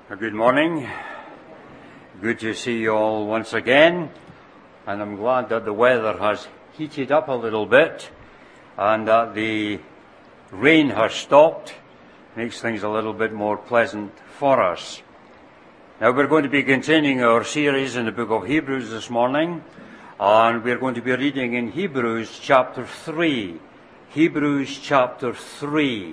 Good morning. Good to see you all once again. And I'm glad that the weather has heated up a little bit and that the rain has stopped. Makes things a little bit more pleasant for us. Now we're going to be continuing our series in the book of Hebrews this morning. And we're going to be reading in Hebrews chapter 3. Hebrews chapter 3.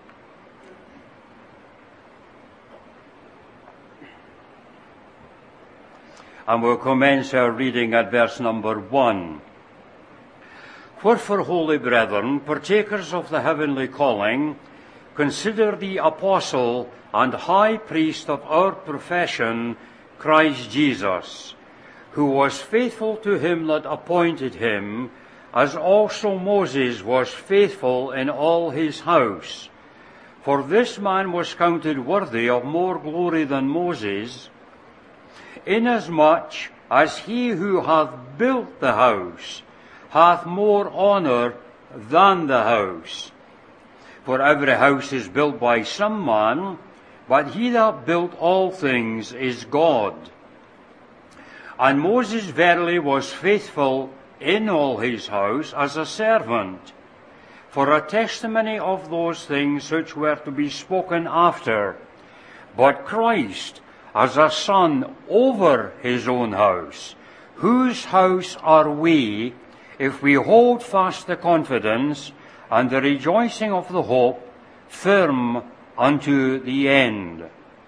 And we'll commence our reading at verse number 1. Wherefore, holy brethren, partakers of the heavenly calling, consider the apostle and high priest of our profession, Christ Jesus, who was faithful to him that appointed him, as also Moses was faithful in all his house. For this man was counted worthy of more glory than Moses, inasmuch as he who hath built the house hath more honour than the house. For every house is built by some man, but he that built all things is God. And Moses verily was faithful in all his house as a servant, for a testimony of those things which were to be spoken after. But Christ as a son over his own house, whose house are we, if we hold fast the confidence and the rejoicing of the hope firm unto the end.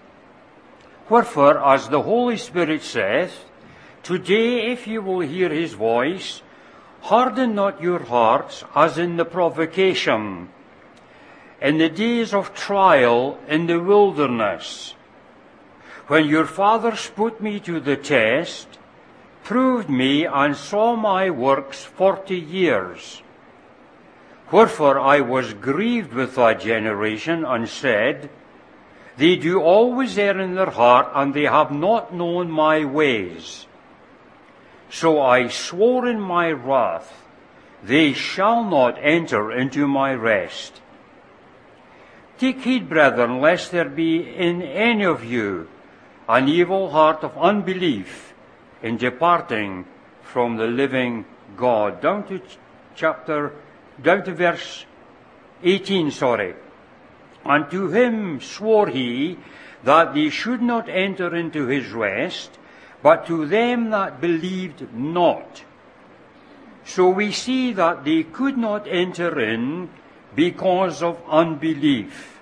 Wherefore, as the Holy Spirit saith, Today, if ye will hear his voice, harden not your hearts as in the provocation, in the days of trial in the wilderness, when your fathers put me to the test, proved me, and saw my works 40 years. Wherefore I was grieved with that generation, and said, They do always err in their heart, and they have not known my ways. So I swore in my wrath, They shall not enter into my rest. Take heed, brethren, lest there be in any of you an evil heart of unbelief in departing from the living God. Down to verse 18, And to him swore he that they should not enter into his rest, but to them that believed not. So we see that they could not enter in because of unbelief.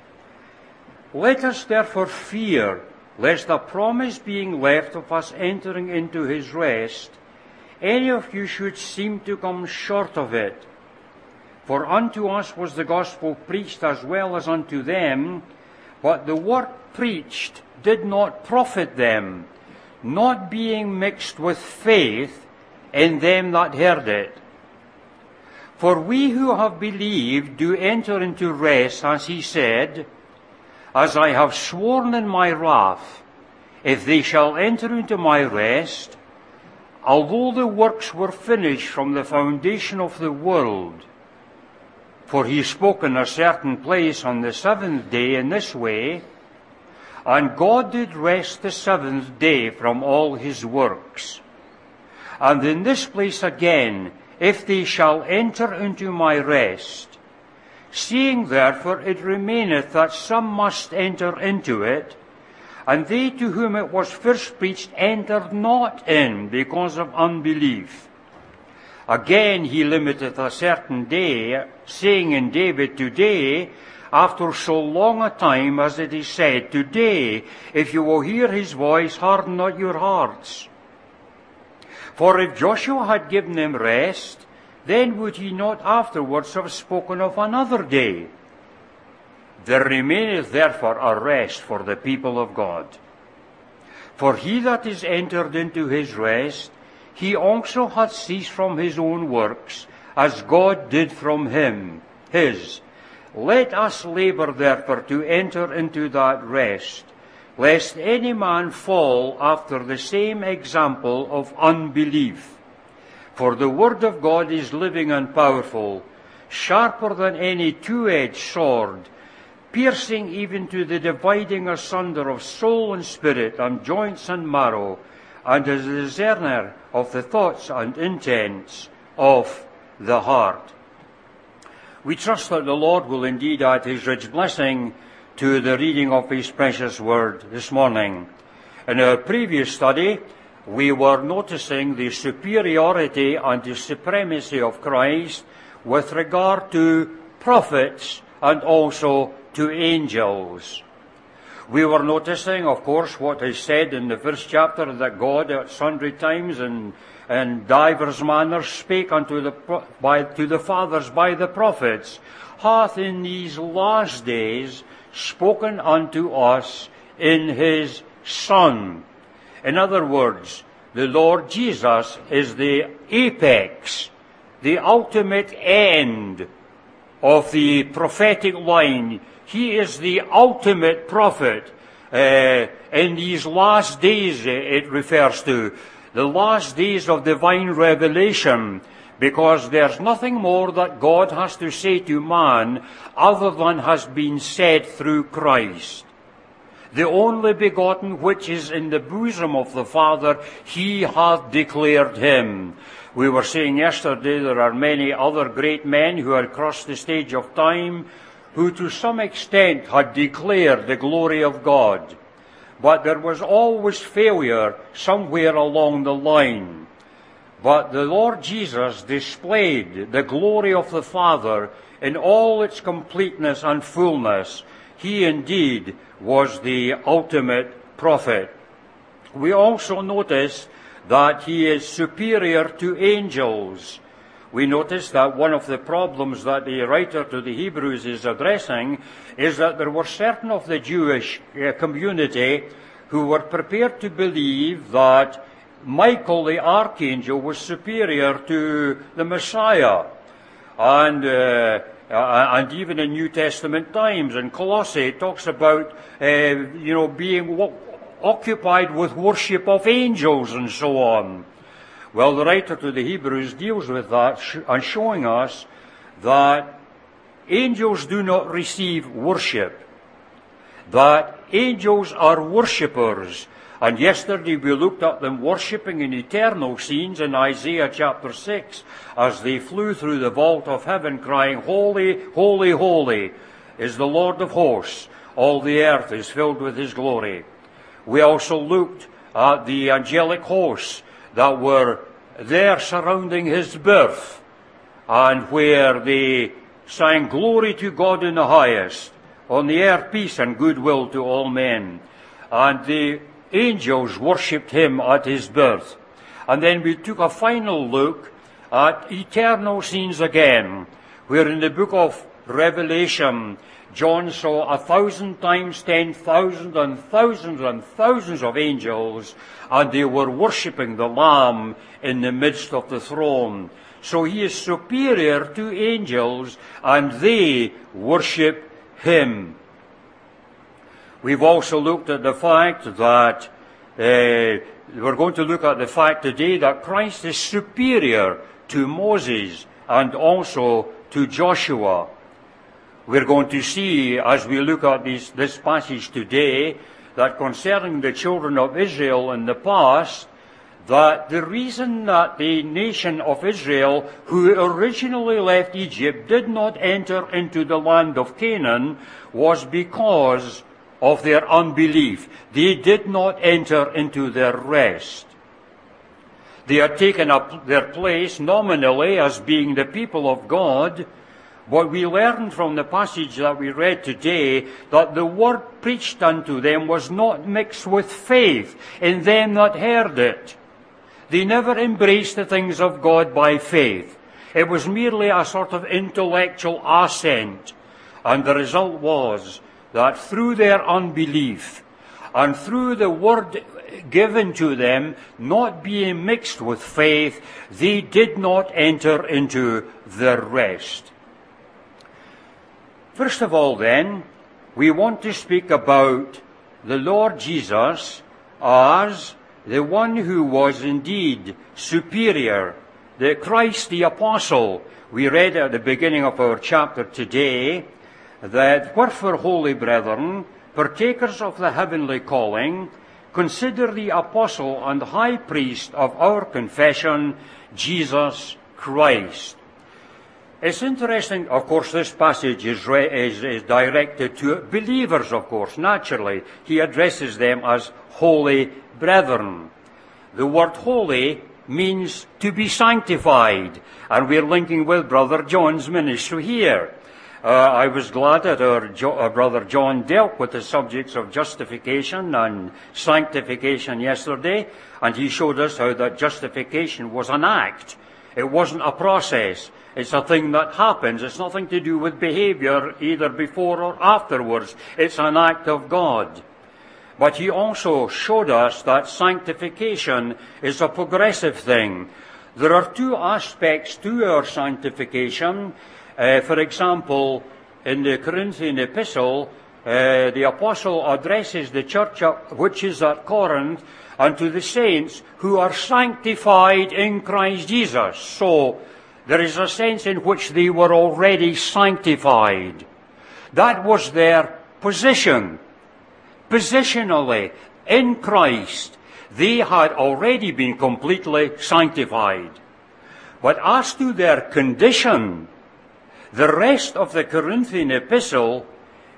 Let us therefore fear, lest the promise being left of us entering into his rest, any of you should seem to come short of it. For unto us was the gospel preached as well as unto them, but the word preached did not profit them, not being mixed with faith in them that heard it. For we who have believed do enter into rest, as he said, As I have sworn in my wrath, if they shall enter into my rest, although the works were finished from the foundation of the world. For he spoke in a certain place on the seventh day in this way, And God did rest the seventh day from all his works. And in this place again, if they shall enter into my rest, seeing therefore it remaineth that some must enter into it, and they to whom it was first preached entered not in because of unbelief. Again he limiteth a certain day, saying in David, Today, after so long a time as it is said, Today, if you will hear his voice, harden not your hearts. For if Joshua had given them rest, then would he not afterwards have spoken of another day? There remaineth therefore a rest for the people of God. For he that is entered into his rest, he also hath ceased from his own works, as God did from him his. Let us labour therefore to enter into that rest, lest any man fall after the same example of unbelief. For the word of God is living and powerful, sharper than any two-edged sword, piercing even to the dividing asunder of soul and spirit, and joints and marrow, and is a discerner of the thoughts and intents of the heart. We trust that the Lord will indeed add his rich blessing to the reading of his precious word this morning. In our previous study, we were noticing the superiority and the supremacy of Christ with regard to prophets and also to angels. We were noticing, of course, what is said in the first chapter, that God at sundry times and divers manners spake unto the fathers by the prophets, hath in these last days spoken unto us in his Son. In other words, the Lord Jesus is the apex, the ultimate end of the prophetic line. He is the ultimate prophet in these last days, it refers to. The last days of divine revelation, because there's nothing more that God has to say to man other than has been said through Christ. The only begotten which is in the bosom of the Father, he hath declared him. We were saying yesterday there are many other great men who had crossed the stage of time who to some extent had declared the glory of God. But there was always failure somewhere along the line. But the Lord Jesus displayed the glory of the Father in all its completeness and fullness. He indeed was the ultimate prophet. We also notice that he is superior to angels. We notice that one of the problems that the writer to the Hebrews is addressing is that there were certain of the Jewish community who were prepared to believe that Michael the archangel was superior to the Messiah. And even in New Testament times, in Colossae, it talks about, being occupied with worship of angels and so on. Well, the writer to the Hebrews deals with that and showing us that angels do not receive worship, that angels are worshippers. And yesterday we looked at them worshipping in eternal scenes in Isaiah chapter 6 as they flew through the vault of heaven crying, Holy, holy, holy is the Lord of hosts. All the earth is filled with his glory. We also looked at the angelic hosts that were there surrounding his birth, and where they sang glory to God in the highest, on the earth peace and goodwill to all men. And the angels worshipped him at his birth. And then we took a final look at eternal scenes again, where in the book of Revelation, John saw 1,000 times 10,000 and thousands and thousands of angels, and they were worshipping the Lamb in the midst of the throne. So he is superior to angels, and they worship him. We've also looked at the fact that, we're going to look at the fact today that Christ is superior to Moses and also to Joshua. We're going to see, as we look at this passage today, that concerning the children of Israel in the past, that the reason that the nation of Israel, who originally left Egypt, did not enter into the land of Canaan was because of their unbelief. They did not enter into their rest. They had taken up their place nominally as being the people of God, but we learned from the passage that we read today that the word preached unto them was not mixed with faith in them that heard it. They never embraced the things of God by faith. It was merely a sort of intellectual assent. And the result was that through their unbelief and through the word given to them not being mixed with faith, they did not enter into their rest. First of all, then, we want to speak about the Lord Jesus as the one who was indeed superior, the Christ the Apostle. We read at the beginning of our chapter today that wherefore, holy brethren, partakers of the heavenly calling, consider the apostle and high priest of our confession, Jesus Christ. It's interesting, of course, this passage is directed to believers, of course, naturally. He addresses them as holy brethren. The word holy means to be sanctified, and we're linking with Brother John's ministry here. I was glad that our Brother John dealt with the subjects of justification and sanctification yesterday, and he showed us how that justification was an act. It wasn't a process. It's a thing that happens. It's nothing to do with behavior either before or afterwards. It's an act of God. But he also showed us that sanctification is a progressive thing. There are two aspects to our sanctification. For example, in the Corinthian epistle, the apostle addresses the church which is at Corinth and to the saints who are sanctified in Christ Jesus. So there is a sense in which they were already sanctified. That was their position. Positionally, in Christ, they had already been completely sanctified. But as to their condition, the rest of the Corinthian epistle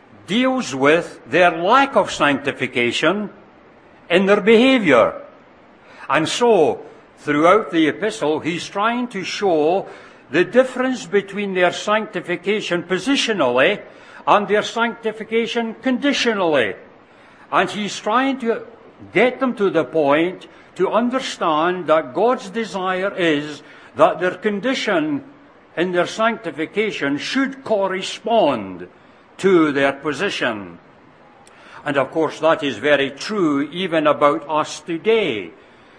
deals with their lack of sanctification in their behavior. And so, throughout the epistle, he's trying to show the difference between their sanctification positionally and their sanctification conditionally. And he's trying to get them to the point to understand that God's desire is that their condition in their sanctification should correspond to their position. And of course that is very true even about us today.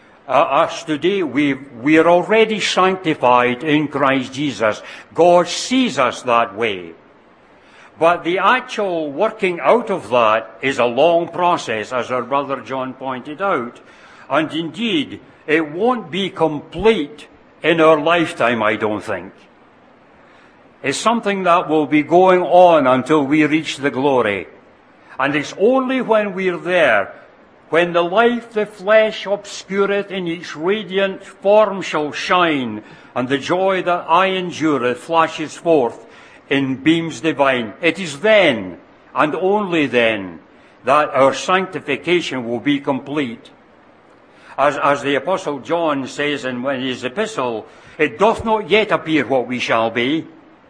We are already sanctified in Christ Jesus. God sees us that way. But the actual working out of that is a long process, as our Brother John pointed out. And indeed, it won't be complete in our lifetime, I don't think. It's something that will be going on until we reach the glory. And it's only when we're there, when the life the flesh obscureth in its radiant form shall shine, and the joy that I endureth flashes forth in beams divine. It is then, and only then, that our sanctification will be complete. As the Apostle John says in his epistle, it doth not yet appear what we shall be.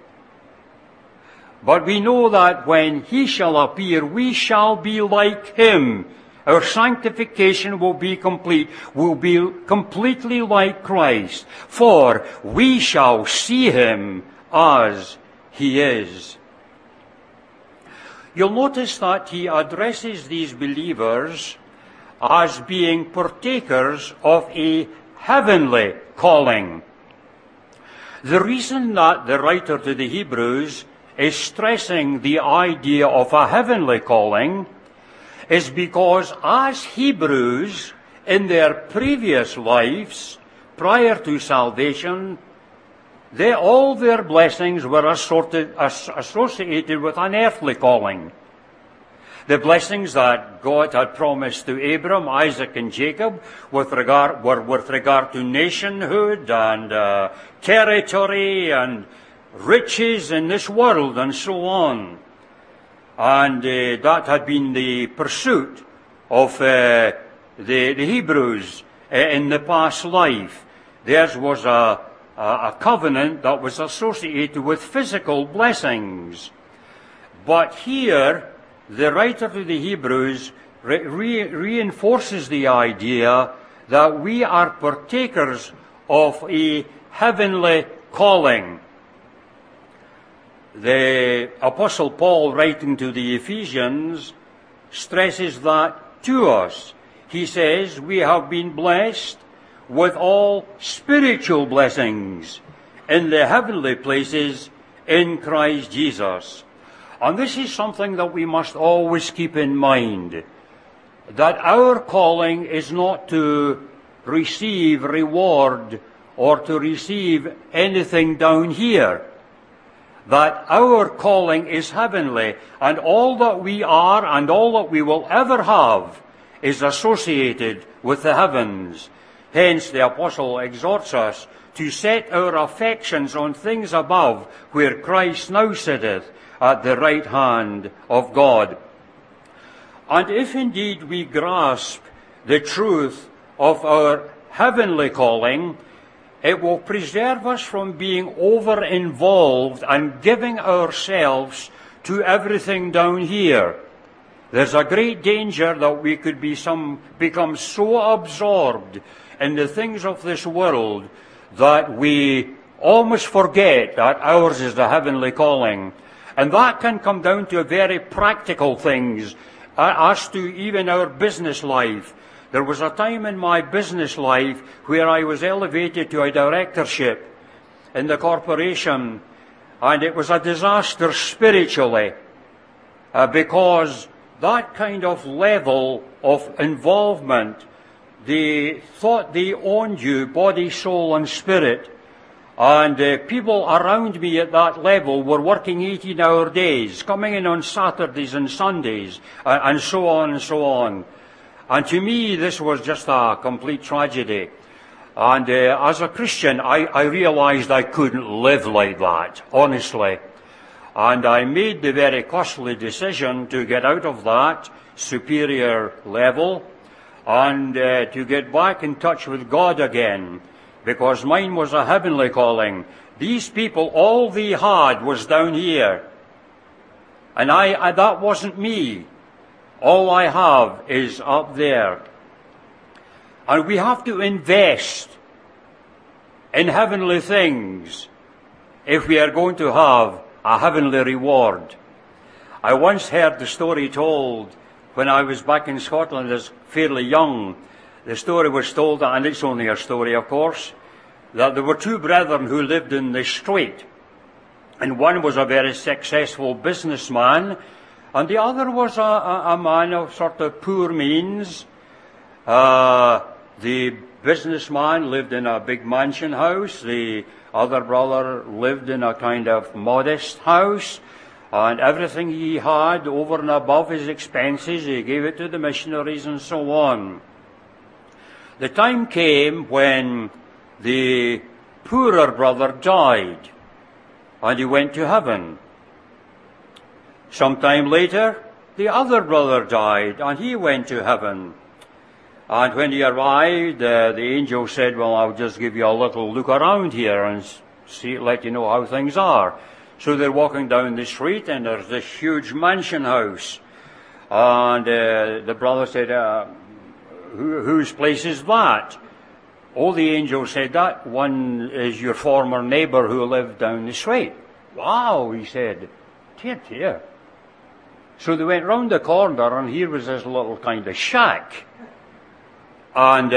But we know that when he shall appear, we shall be like him. Our sanctification will be complete. We'll be completely like Christ. For we shall see him as he is. You'll notice that he addresses these believers as being partakers of a heavenly calling. The reason that the writer to the Hebrews is stressing the idea of a heavenly calling is because as Hebrews in their previous lives, prior to salvation, all their blessings were associated with an earthly calling. The blessings that God had promised to Abram, Isaac, and Jacob were with regard to nationhood and territory and riches in this world and so on. And that had been the pursuit of the Hebrews in the past life. Theirs was a covenant that was associated with physical blessings. But here, the writer to the Hebrews reinforces the idea that we are partakers of a heavenly calling. The Apostle Paul, writing to the Ephesians, stresses that to us. He says, we have been blessed with all spiritual blessings in the heavenly places in Christ Jesus. And this is something that we must always keep in mind, that our calling is not to receive reward or to receive anything down here, that our calling is heavenly, and all that we are and all that we will ever have is associated with the heavens. Hence the apostle exhorts us to set our affections on things above, where Christ now sitteth at the right hand of God. And if indeed we grasp the truth of our heavenly calling, it will preserve us from being over-involved and giving ourselves to everything down here. There's a great danger that we could become so absorbed in the things of this world that we almost forget that ours is the heavenly calling. And that can come down to very practical things, as to even our business life. There was a time in my business life where I was elevated to a directorship in the corporation, and it was a disaster spiritually, because that kind of level of involvement, they thought they owned you, body, soul, and spirit. And people around me at that level were working 18-hour days, coming in on Saturdays and Sundays, and so on and so on. And to me, this was just a complete tragedy. And as a Christian, I realized I couldn't live like that, honestly. And I made the very costly decision to get out of that superior level and to get back in touch with God again, because mine was a heavenly calling. These people, all they had was down here. And that wasn't me. All I have is up there. And we have to invest in heavenly things if we are going to have a heavenly reward. I once heard the story told when I was back in Scotland as fairly young. The story was told, and it's only a story, of course, that there were two brethren who lived in the street. And one was a very successful businessman, and the other was a man of sort of poor means. The businessman lived in a big mansion house. The other brother lived in a kind of modest house. And everything he had over and above his expenses, he gave it to the missionaries and so on. The time came when the poorer brother died, and he went to heaven. Sometime later, the other brother died, and he went to heaven. And when he arrived, the angel said, well, I'll just give you a little look around here and let you know how things are. So they're walking down the street, and there's this huge mansion house. And the brother said, whose place is that? Oh, the angel said, that one is your former neighbor who lived down the street. Wow, he said. Dear. So they went round the corner, and here was this little kind of shack. And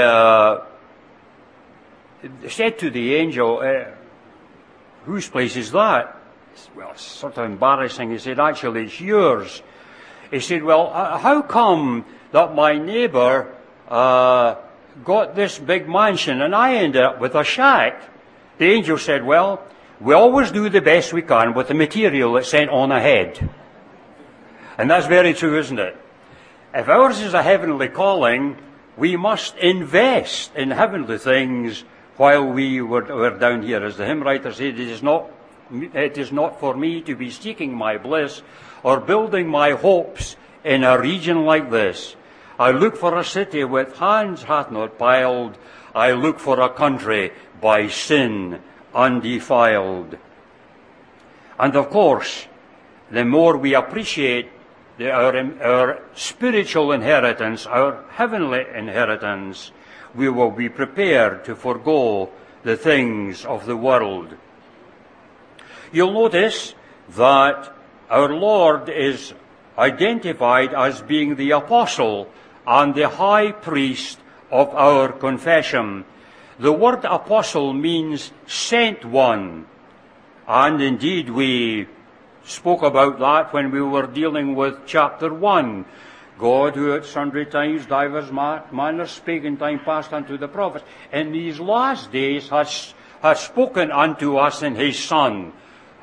they said to the angel, whose place is that? Well, it's sort of embarrassing. He said, actually, it's yours. He said, well, how come that my neighbor got this big mansion and I ended up with a shack? The angel said, well, we always do the best we can with the material that's sent on ahead. And that's very true, isn't it? If ours is a heavenly calling, we must invest in heavenly things while we were down here. As the hymn writer said, it is not for me to be seeking my bliss or building my hopes in a region like this. I look for a city with hands hath not piled. I look for a country by sin undefiled. And of course, the more we appreciate our spiritual inheritance, our heavenly inheritance, we will be prepared to forego the things of the world. You'll notice that our Lord is identified as being the apostle and the high priest of our confession. The word apostle means sent one. And indeed we spoke about that when we were dealing with chapter 1. God, who at sundry times divers manners spake in time past unto the prophets, in these last days has spoken unto us in his Son.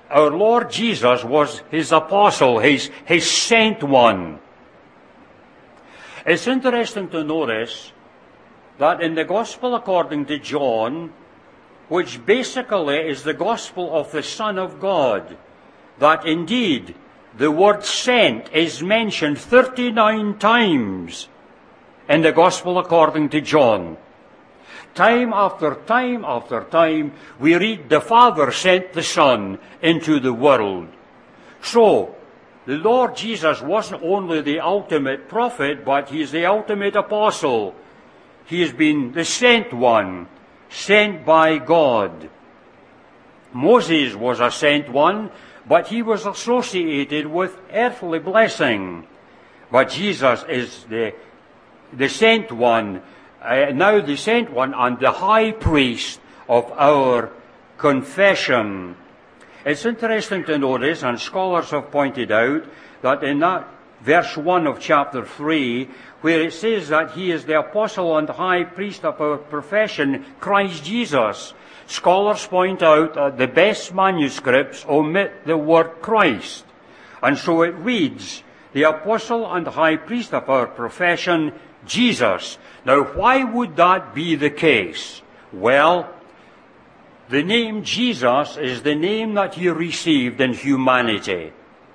our Lord Jesus was his apostle, his sent one. It's interesting to notice that in the Gospel according to John, which basically is the Gospel of the Son of God, that indeed the word sent is mentioned 39 times in the Gospel according to John. Time after time after time, we read the Father sent the Son into the world. So, the Lord Jesus wasn't only the ultimate prophet, but he's the ultimate apostle. He has been the sent one, sent by God. Moses was a sent one, but he was associated with earthly blessing. But Jesus is the sent one, now the sent one and the high priest of our confession. It's interesting to notice, and scholars have pointed out, that in that verse 1 of chapter 3, where it says that he is the apostle and high priest of our profession, Christ Jesus, scholars point out that the best manuscripts omit the word Christ. And so it reads, the apostle and high priest of our profession, Jesus. Now, why would that be the case? Well, the name Jesus is the name that he received in humanity.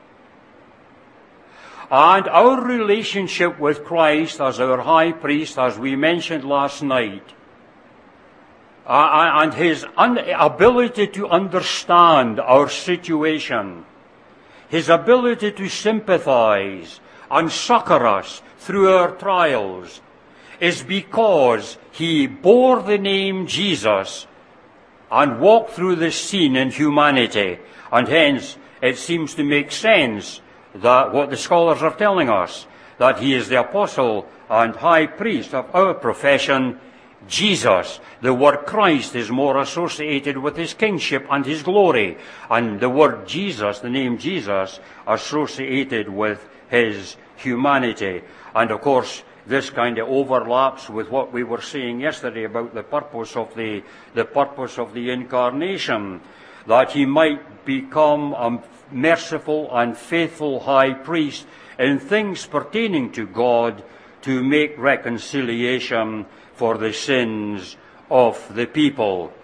And our relationship with Christ as our high priest, as we mentioned last night, and his ability to understand our situation, his ability to sympathize and succor us through our trials, is because he bore the name Jesus and walked through this scene in humanity. And hence, it seems to make sense that what the scholars are telling us, that he is the apostle and high priest of our profession, Jesus. The word Christ is more associated with his kingship and his glory, and the word Jesus, the name Jesus, associated with his humanity. And of course, this kind of overlaps with what we were saying yesterday about the purpose of the incarnation, that he might become a merciful and faithful high priest in things pertaining to God, to make reconciliation for the sins of the people.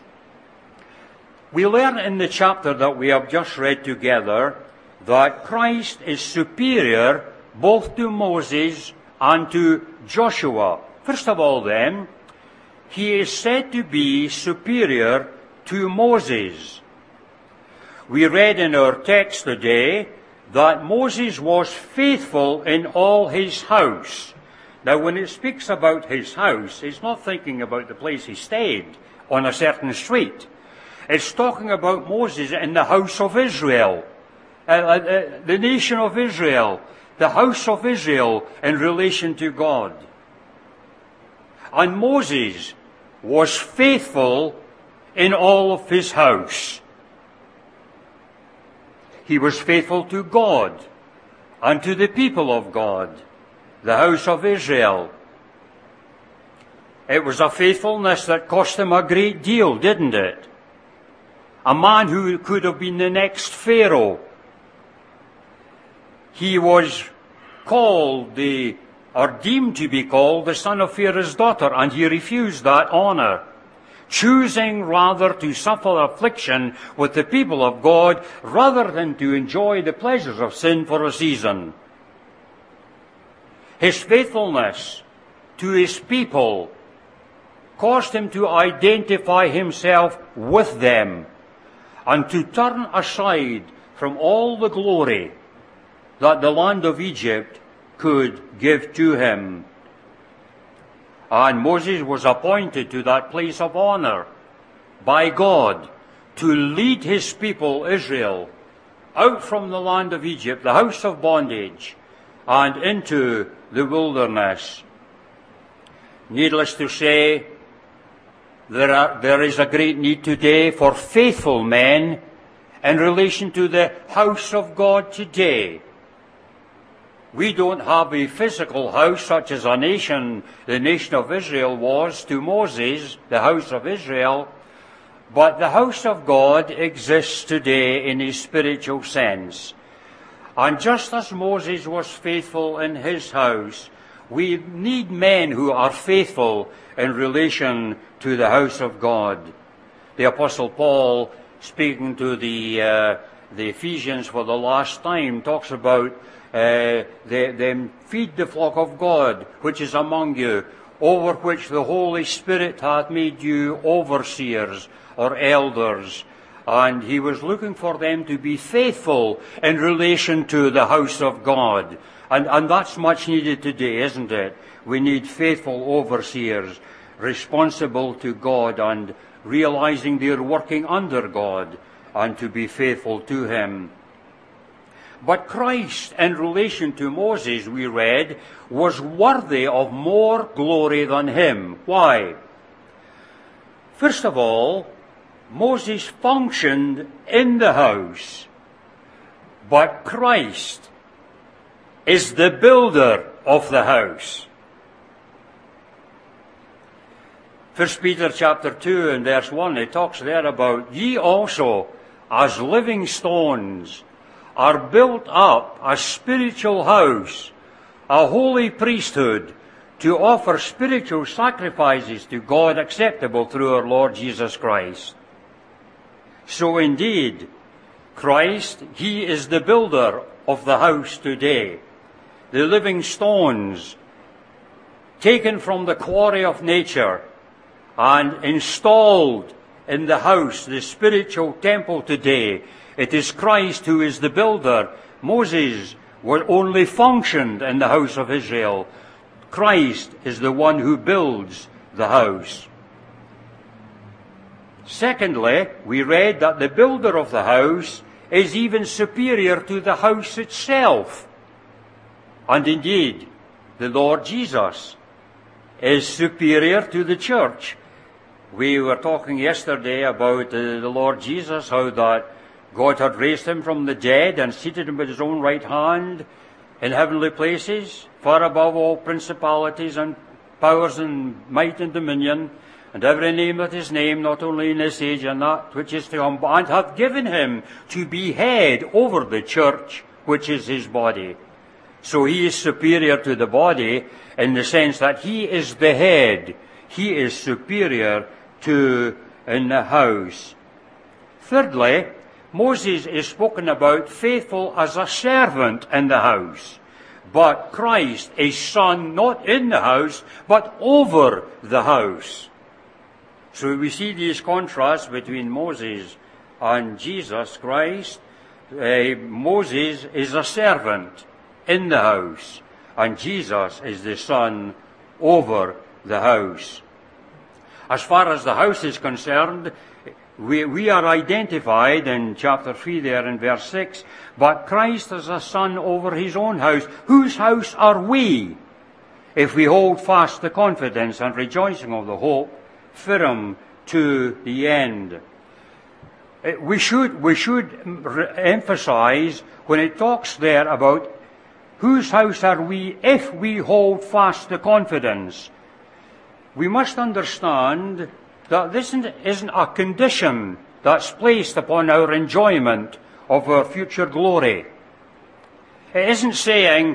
We learn in the chapter that we have just read together that Christ is superior both to Moses and to Joshua. First of all then, he is said to be superior to Moses. We read in our text today that Moses was faithful in all his house. Now, when it speaks about his house, it's not thinking about the place he stayed on a certain street. It's talking about Moses in the house of Israel, the nation of Israel, the house of Israel in relation to God. And Moses was faithful in all of his house. He was faithful to God and to the people of God, the house of Israel. It was a faithfulness that cost him a great deal, didn't it? A man who could have been the next Pharaoh. He was called or deemed to be called the son of Pharaoh's daughter, and he refused that honor, choosing rather to suffer affliction with the people of God rather than to enjoy the pleasures of sin for a season. His faithfulness to his people caused him to identify himself with them and to turn aside from all the glory that the land of Egypt could give to him. And Moses was appointed to that place of honor by God to lead his people, Israel, out from the land of Egypt, the house of bondage, and into the wilderness. Needless to say, there is a great need today for faithful men in relation to the house of God today. We don't have a physical house such as the nation of Israel was to Moses, the house of Israel, But the house of God exists today in a spiritual sense. And just as Moses was faithful in his house, we need men who are faithful in relation to the house of God. The Apostle Paul, speaking to the Ephesians for the last time, talks about them feed the flock of God, which is among you, over which the Holy Spirit hath made you overseers or elders. And he was looking for them to be faithful in relation to the house of God. And that's much needed today, isn't it? We need faithful overseers, responsible to God and realizing they're working under God and to be faithful to Him. But Christ, in relation to Moses, we read, was worthy of more glory than him. Why? First of all, Moses functioned in the house, but Christ is the builder of the house. 1 Peter chapter 2 and verse 1, it talks there about, ye also, as living stones, are built up a spiritual house, a holy priesthood, to offer spiritual sacrifices to God acceptable through our Lord Jesus Christ. So indeed, Christ, He is the builder of the house today. The living stones taken from the quarry of nature and installed in the house, the spiritual temple today. It is Christ who is the builder. Moses only functioned in the house of Israel. Christ is the one who builds the house. Secondly, we read that the builder of the house is even superior to the house itself. And indeed, the Lord Jesus is superior to the church. We were talking yesterday about the Lord Jesus, how that God had raised him from the dead and seated him with his own right hand in heavenly places, far above all principalities and powers and might and dominion, and every name that is named, not only in this age and that which is to come, and hath given him to be head over the church, which is his body. So he is superior to the body in the sense that he is the head. He is superior to in the house. Thirdly, Moses is spoken about faithful as a servant in the house. But Christ is son not in the house, but over the house. So we see these contrasts between Moses and Jesus Christ. Moses is a servant in the house, and Jesus is the son over the house. As far as the house is concerned, we are identified in chapter 3 there in verse 6, but Christ is a son over his own house. Whose house are we, if we hold fast the confidence and rejoicing of the hope firm to the end? We should emphasize when it talks there about whose house are we if we hold fast the confidence. We must understand that this isn't a condition that's placed upon our enjoyment of our future glory. It isn't saying,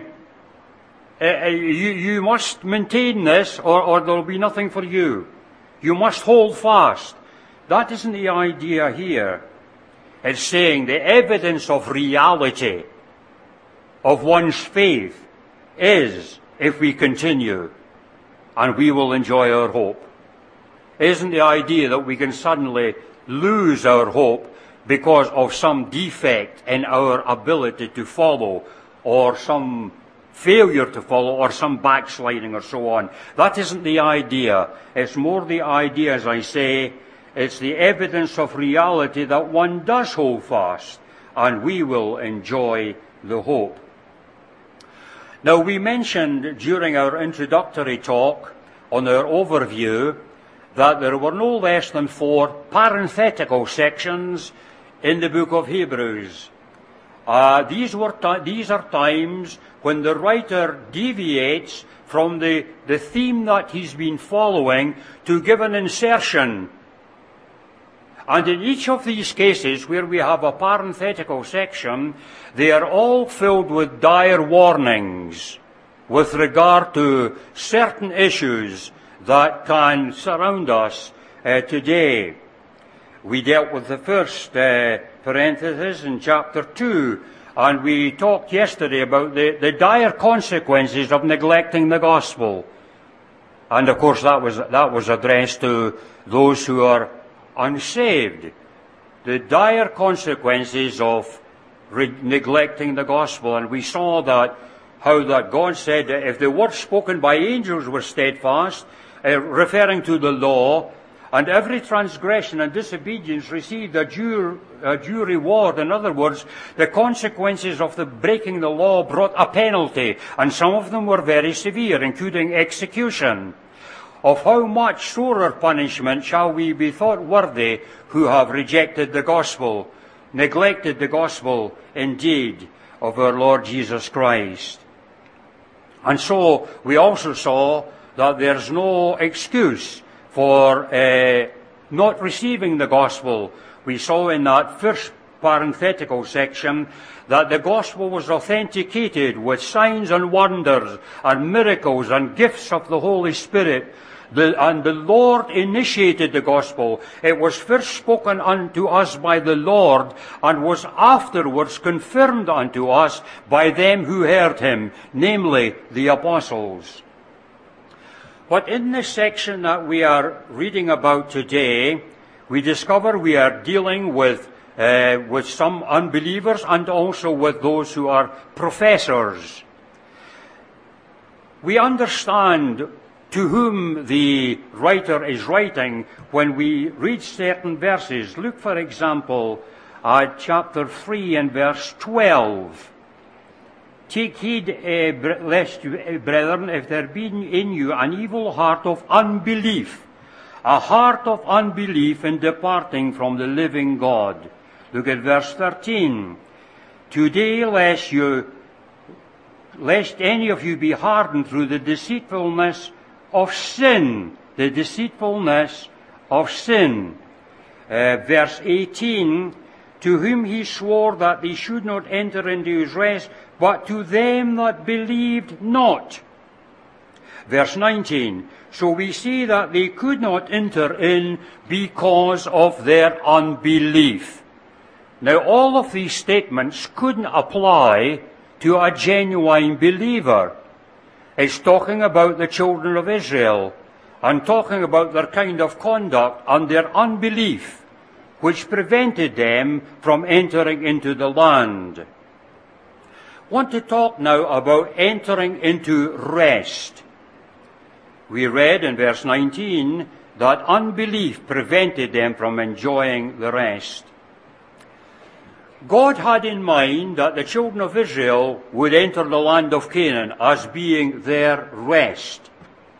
you must maintain this or there'll be nothing for you. You must hold fast. That isn't the idea here. It's saying the evidence of reality of one's faith is if we continue, and we will enjoy our hope. It isn't the idea that we can suddenly lose our hope because of some defect in our ability to follow, or some failure to follow, or some backsliding, or so on. That isn't the idea. It's more the idea, as I say, it's the evidence of reality that one does hold fast, and we will enjoy the hope. Now, we mentioned during our introductory talk on our overview that there were no less than 4 parenthetical sections in the book of Hebrews. These are times when the writer deviates from the theme that he's been following to give an insertion. And in each of these cases where we have a parenthetical section, they are all filled with dire warnings with regard to certain issues that can surround us today. We dealt with the first parenthesis in chapter 2, and we talked yesterday about the dire consequences of neglecting the gospel. And of course that was addressed to those who are unsaved. The dire consequences of neglecting the gospel. And we saw that how that God said that if the word spoken by angels were steadfast, referring to the law, and every transgression and disobedience received a due reward. In other words, the consequences of the breaking the law brought a penalty, and some of them were very severe, including execution. Of how much sorer punishment shall we be thought worthy who have rejected the gospel, neglected the gospel indeed of our Lord Jesus Christ. And so we also saw that there's no excuse for not receiving the gospel. We saw in that first parenthetical section that the gospel was authenticated with signs and wonders and miracles and gifts of the Holy Spirit. And the Lord initiated the gospel. It was first spoken unto us by the Lord and was afterwards confirmed unto us by them who heard him, namely the apostles. But in this section that we are reading about today, we discover we are dealing with some unbelievers and also with those who are professors. We understand to whom the writer is writing when we read certain verses. Look, for example, at chapter 3 and verse 12. Take heed, lest, brethren, if there be in you an evil heart of unbelief, a heart of unbelief in departing from the living God. Look at verse 13. Today, lest any of you be hardened through the deceitfulness of sin. The deceitfulness of sin. Verse 18. To whom he swore that they should not enter into his rest, but to them that believed not. Verse 19. So we see that they could not enter in because of their unbelief. Now all of these statements couldn't apply to a genuine believer. It's talking about the children of Israel and talking about their kind of conduct and their unbelief, which prevented them from entering into the land. I want to talk now about entering into rest. We read in verse 19 that unbelief prevented them from enjoying the rest. God had in mind that the children of Israel would enter the land of Canaan as being their rest.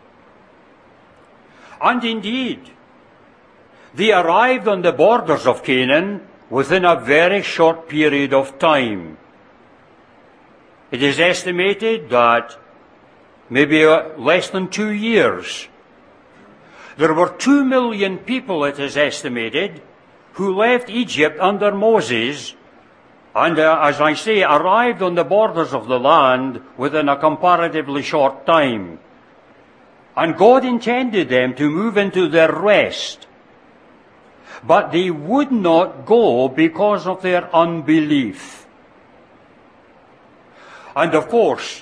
And indeed, they arrived on the borders of Canaan within a very short period of time. It is estimated that maybe less than 2 years. There were 2 million people, it is estimated, who left Egypt under Moses and, as I say, arrived on the borders of the land within a comparatively short time. And God intended them to move into their rest. But they would not go because of their unbelief. And of course,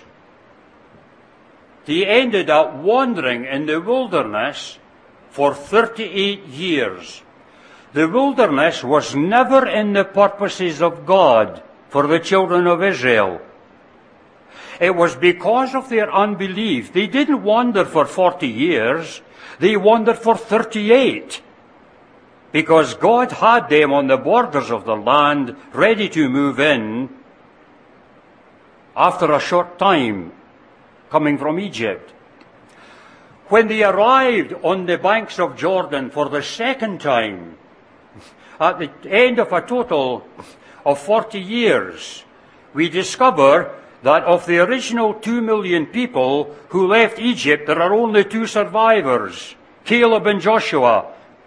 they ended up wandering in the wilderness for 38 years. The wilderness was never in the purposes of God for the children of Israel. It was because of their unbelief. They didn't wander for 40 years. They wandered for 38. Because God had them on the borders of the land, ready to move in after a short time coming from Egypt. When they arrived on the banks of Jordan for the second time, at the end of a total of 40 years, we discover that of the original 2 million people who left Egypt, there are only 2 survivors, Caleb and Joshua.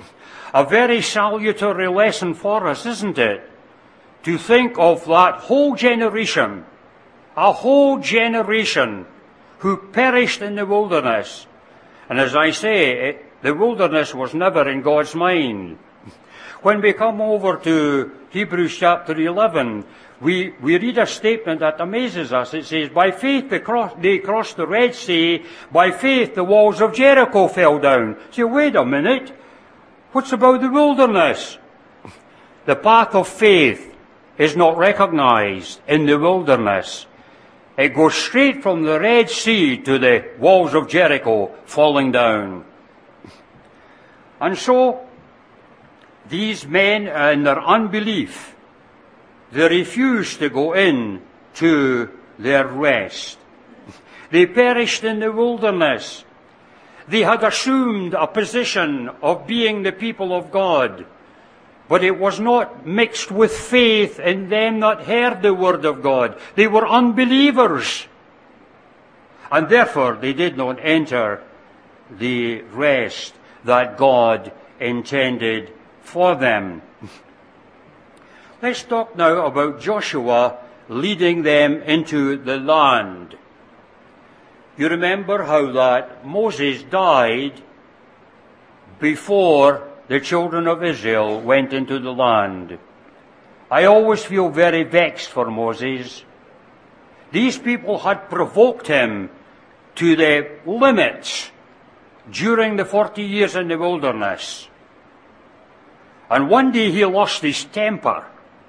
A very salutary lesson for us, isn't it? To think of that whole generation, a whole generation who perished in the wilderness. And as I say, the wilderness was never in God's mind. When we come over to Hebrews chapter 11, we read a statement that amazes us. It says, by faith they crossed the Red Sea. By faith the walls of Jericho fell down. Say, wait a minute. What's about the wilderness? The path of faith is not recognized in the wilderness. It goes straight from the Red Sea to the walls of Jericho falling down. And so, these men, in their unbelief, they refused to go in to their rest. They perished in the wilderness. They had assumed a position of being the people of God, but it was not mixed with faith in them that heard the word of God. They were unbelievers, and therefore they did not enter the rest that God intended for them. Let's talk now about Joshua leading them into the land. You remember how that Moses died before the children of Israel went into the land. I always feel very vexed for Moses. These people had provoked him to the limits during the 40 years in the wilderness. And one day he lost his temper.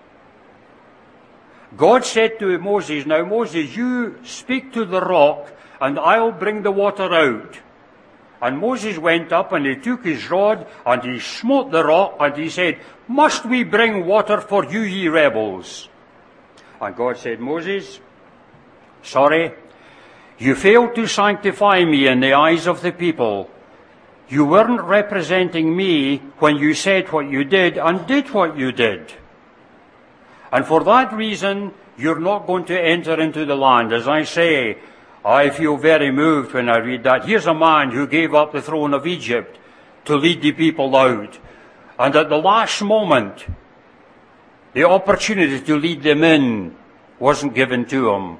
God said to Moses, now Moses, you speak to the rock and I'll bring the water out. And Moses went up and he took his rod and he smote the rock and he said, must we bring water for you, ye rebels? And God said, Moses, sorry, you failed to sanctify me in the eyes of the people. You weren't representing me when you said what you did and did what you did. And for that reason, you're not going to enter into the land. As I say, I feel very moved when I read that. Here's a man who gave up the throne of Egypt to lead the people out. And at the last moment, the opportunity to lead them in wasn't given to him.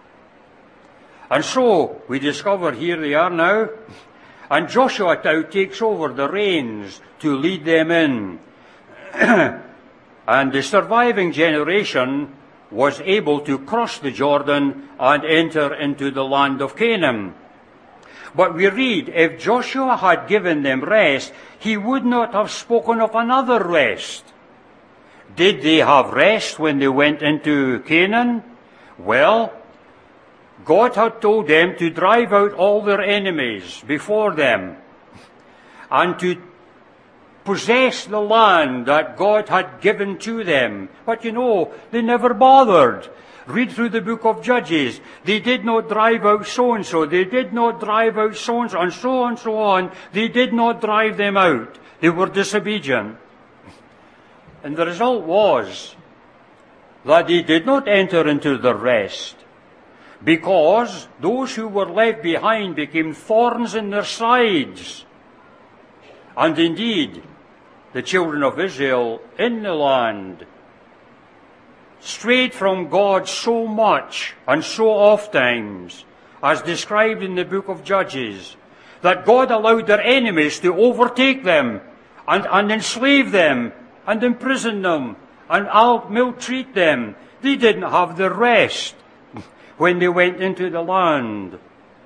And so, we discover here they are now. And Joshua now takes over the reins to lead them in. And the surviving generation was able to cross the Jordan and enter into the land of Canaan. But we read, if Joshua had given them rest, he would not have spoken of another rest. Did they have rest when they went into Canaan? Well, God had told them to drive out all their enemies before them and to possess the land that God had given to them. But you know, they never bothered. Read through the book of Judges. They did not drive out so-and-so. They did not drive out so-and-so, and so and so on. They did not drive them out. They were disobedient. And the result was that they did not enter into the rest, because those who were left behind became thorns in their sides. And indeed, the children of Israel in the land strayed from God so much and so oft times, as described in the book of Judges, that God allowed their enemies to overtake them and enslave them and imprison them and maltreat them. They didn't have the rest when they went into the land.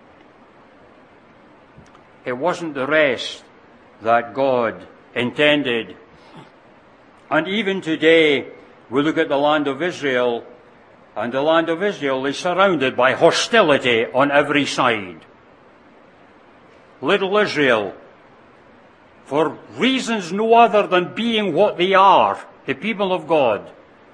It wasn't the rest that God intended. And even today, we look at the land of Israel, and the land of Israel is surrounded by hostility on every side. Little Israel, for reasons no other than being what they are, the people of God,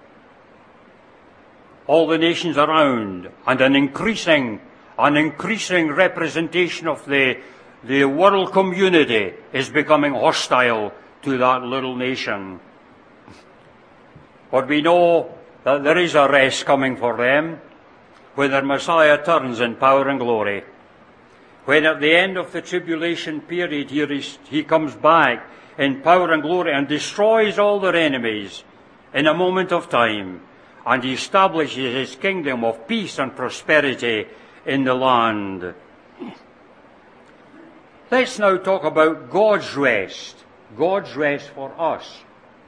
all the nations around, and an increasing representation of the world community is becoming hostile to that little nation. But we know that there is a rest coming for them when their Messiah turns in power and glory. When at the end of the tribulation period he comes back in power and glory and destroys all their enemies in a moment of time, and he establishes his kingdom of peace and prosperity in the land. Let's now talk about God's rest for us.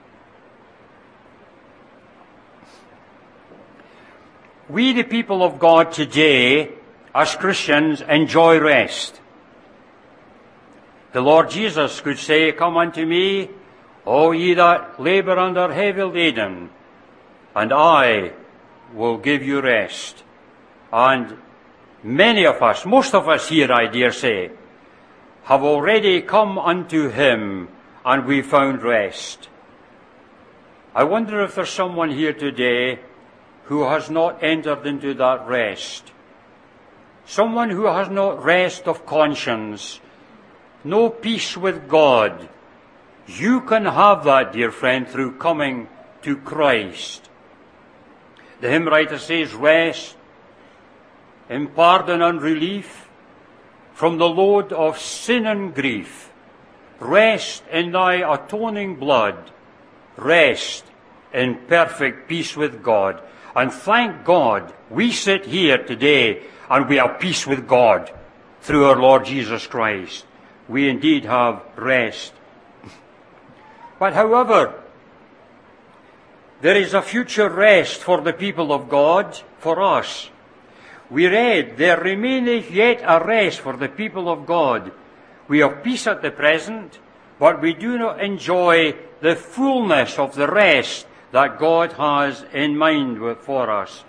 We, the people of God today, as Christians, enjoy rest. The Lord Jesus could say, "Come unto me, all ye that labour under heavy laden, and I will give you rest." And many of us, most of us here, I dare say, have already come unto him, and we found rest. I wonder if there's someone here today who has not entered into that rest. Someone who has not rest of conscience, no peace with God. You can have that, dear friend, through coming to Christ. The hymn writer says, "Rest in pardon and relief from the load of sin and grief. Rest in thy atoning blood. Rest in perfect peace with God." And thank God, we sit here today and we have peace with God through our Lord Jesus Christ. We indeed have rest. But however, there is a future rest for the people of God, for us. We read, "There remaineth yet a rest for the people of God." We have peace at the present, but we do not enjoy the fullness of the rest that God has in mind for us.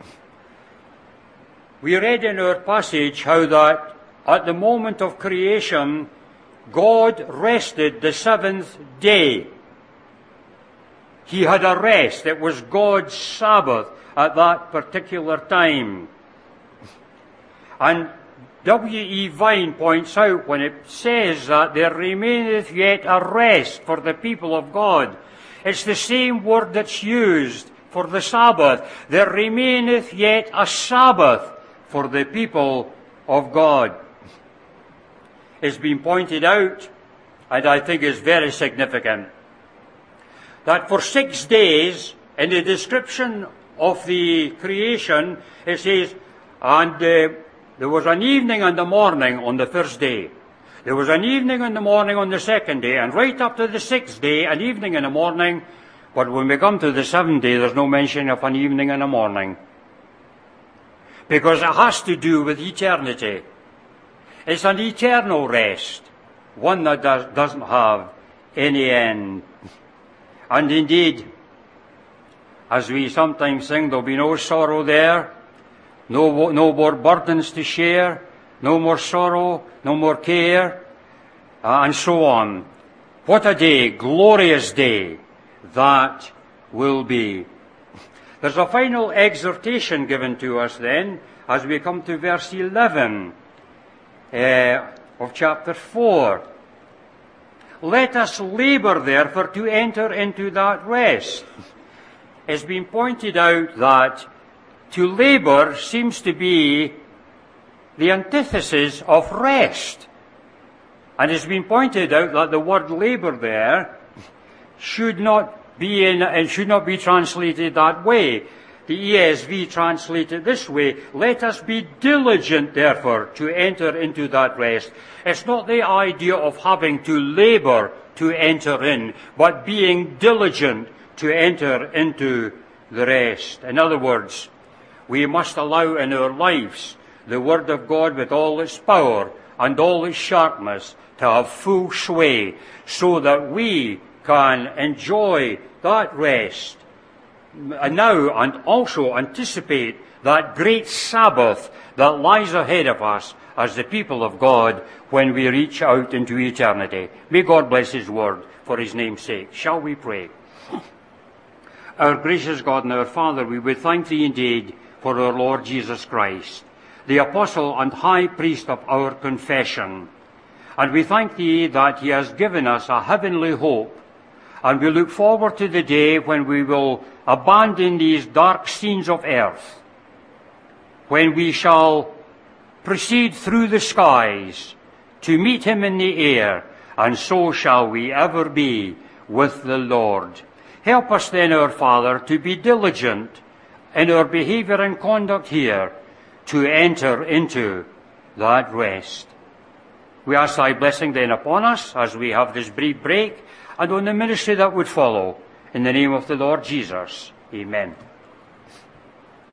We read in our passage how that at the moment of creation, God rested the seventh day. He had a rest. It was God's Sabbath at that particular time. And W.E. Vine points out when it says that there remaineth yet a rest for the people of God, it's the same word that's used for the Sabbath. There remaineth yet a Sabbath for the people of God. It's been pointed out, and I think is very significant, that for 6 days, in the description of the creation, it says, "And there was an evening and a morning on the first day. There was an evening and a morning on the second day, and right up to the 6th day, an evening and a morning." But when we come to the 7th day, there's no mention of an evening and a morning. Because it has to do with eternity. It's an eternal rest, one that doesn't have any end. And indeed, as we sometimes sing, there'll be no sorrow there, no more burdens to share, no more sorrow, no more care, and so on. What a day, glorious day that will be. There's a final exhortation given to us then, as we come to verse 11 of chapter 4. "Let us labour therefore to enter into that rest." It's been pointed out that to labour seems to be the antithesis of rest. And it's been pointed out that the word labour there should not be translated that way. The ESV translates it this way: "Let us be diligent, therefore, to enter into that rest." It's not the idea of having to labour to enter in, but being diligent to enter into the rest. In other words, we must allow in our lives the Word of God with all its power and all its sharpness to have full sway, so that we can enjoy that rest now and also anticipate that great Sabbath that lies ahead of us as the people of God when we reach out into eternity. May God bless His Word for His name's sake. Shall we pray? Our gracious God and our Father, we would thank Thee indeed for our Lord Jesus Christ, the Apostle and High Priest of our confession. And we thank Thee that He has given us a heavenly hope. And we look forward to the day when we will abandon these dark scenes of earth, when we shall proceed through the skies to meet Him in the air and so shall we ever be with the Lord. Help us then, our Father, to be diligent in our behavior and conduct here to enter into that rest. We ask thy blessing then upon us as we have this brief break and on the ministry that would follow. In the name of the Lord Jesus. Amen.